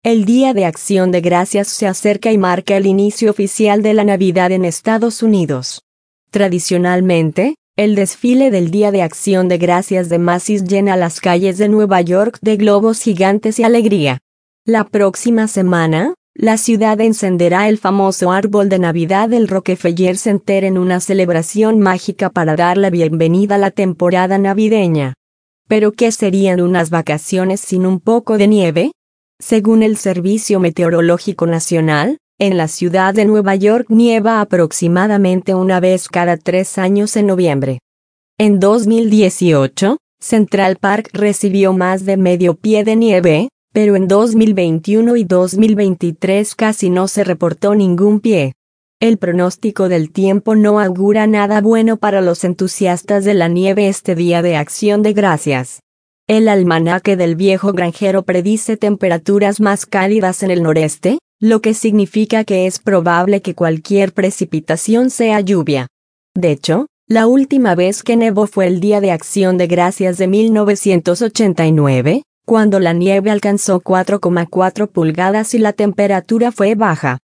El Día de Acción de Gracias se acerca y marca el inicio oficial de la Navidad en Estados Unidos. Tradicionalmente, el desfile del Día de Acción de Gracias de Macy's llena las calles de Nueva York de globos gigantes y alegría. La próxima semana, la ciudad encenderá el famoso árbol de Navidad del Rockefeller Center en una celebración mágica para dar la bienvenida a la temporada navideña. ¿Pero qué serían unas vacaciones sin un poco de nieve? Según el Servicio Meteorológico Nacional, en la ciudad de Nueva York nieva aproximadamente una vez cada 3 años en noviembre. En 2018, Central Park recibió más de medio pie de nieve, pero en 2021 y 2023 casi no se reportó ningún pie. El pronóstico del tiempo no augura nada bueno para los entusiastas de la nieve este Día de Acción de Gracias. El almanaque del viejo granjero predice temperaturas más cálidas en el noreste, lo que significa que es probable que cualquier precipitación sea lluvia. De hecho, la última vez que nevó fue el Día de Acción de Gracias de 1989, cuando la nieve alcanzó 4,4 pulgadas y la temperatura fue baja.